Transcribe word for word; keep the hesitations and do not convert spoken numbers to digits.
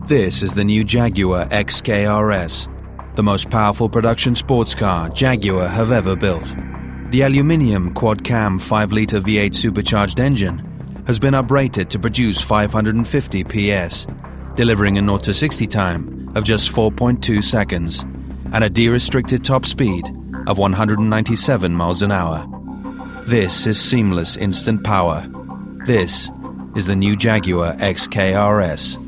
This is the new Jaguar X K R S, the most powerful production sports car Jaguar have ever built. The aluminium quad-cam five litre V eight supercharged engine has been uprated to produce five hundred fifty P S, delivering a zero to sixty time of just four point two seconds and a de-restricted top speed of one hundred ninety-seven miles an hour. This is seamless instant power. This is the new Jaguar X K R S.